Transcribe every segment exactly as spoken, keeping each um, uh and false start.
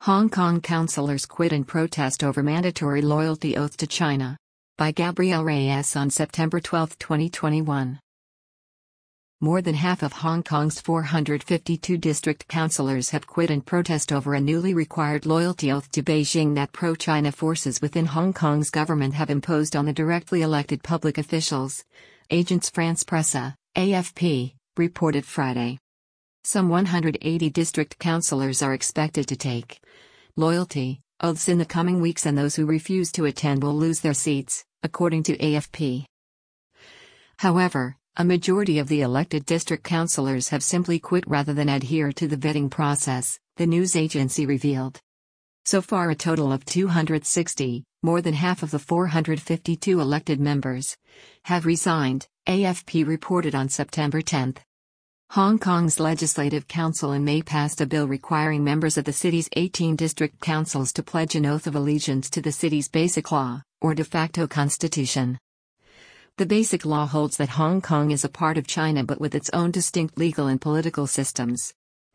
Hong Kong councillors quit in protest over mandatory loyalty oath to China. By Gabrielle Reyes on September twelfth, twenty twenty-one. More than half of Hong Kong's four hundred fifty-two district councillors have quit in protest over a newly required loyalty oath to Beijing that pro-China forces within Hong Kong's government have imposed on the directly elected public officials, Agence France-Presse, A F P, reported Friday. Some one hundred eighty district councillors are expected to take loyalty oaths in the coming weeks, and those who refuse to attend will lose their seats, according to A F P. However, a majority of the elected district councillors have simply quit rather than adhere to the vetting process, the news agency revealed. So far, a total of two hundred sixty, more than half of the four hundred fifty-two elected members, have resigned, A F P reported on September tenth. Hong Kong's Legislative Council in May passed a bill requiring members of the city's eighteen district councils to pledge an oath of allegiance to the city's Basic Law, or de facto constitution. The Basic Law holds that Hong Kong is a part of China but with its own distinct legal and political systems.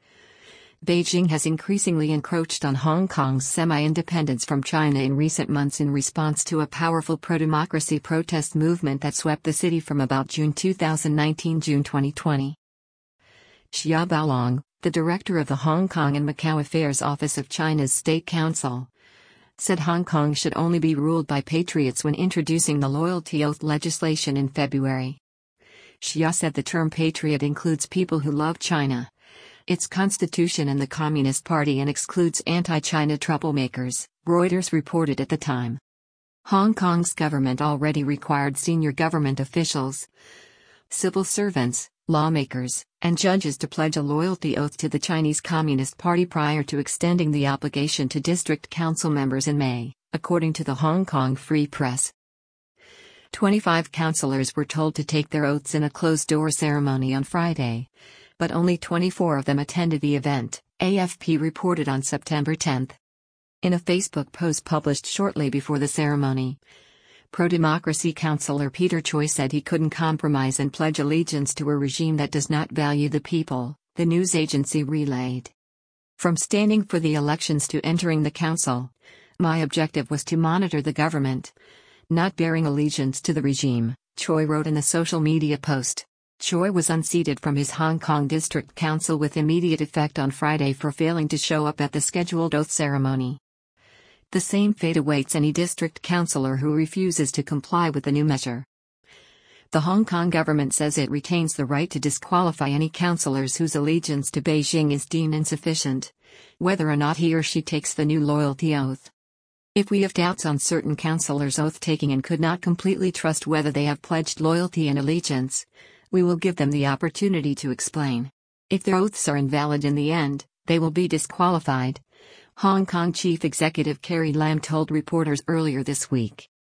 Beijing has increasingly encroached on Hong Kong's semi-independence from China in recent months in response to a powerful pro-democracy protest movement that swept the city from about June two thousand nineteen to June twenty twenty. Xia Baolong, the director of the Hong Kong and Macau Affairs Office of China's State Council, said Hong Kong should only be ruled by patriots when introducing the loyalty oath legislation in February. Xia said the term patriot includes people who love China, its constitution and the Communist Party, and excludes anti-China troublemakers, Reuters reported at the time. Hong Kong's government already required senior government officials, civil servants, lawmakers, and judges to pledge a loyalty oath to the Chinese Communist Party prior to extending the obligation to district council members in May, according to the Hong Kong Free Press. twenty-five councillors were told to take their oaths in a closed-door ceremony on Friday, but only twenty-four of them attended the event, A F P reported on September tenth. In a Facebook post published shortly before the ceremony, pro-democracy councillor Peter Choi said he couldn't compromise and pledge allegiance to a regime that does not value the people, the news agency relayed. From standing for the elections to entering the council, my objective was to monitor the government, not bearing allegiance to the regime, Choi wrote in a social media post. Choi was unseated from his Hong Kong District Council with immediate effect on Friday for failing to show up at the scheduled oath ceremony. The same fate awaits any district councillor who refuses to comply with the new measure. The Hong Kong government says it retains the right to disqualify any councillors whose allegiance to Beijing is deemed insufficient, whether or not he or she takes the new loyalty oath. If we have doubts on certain councillors' oath-taking and could not completely trust whether they have pledged loyalty and allegiance, we will give them the opportunity to explain. If their oaths are invalid in the end, they will be disqualified, Hong Kong Chief Executive Carrie Lam told reporters earlier this week.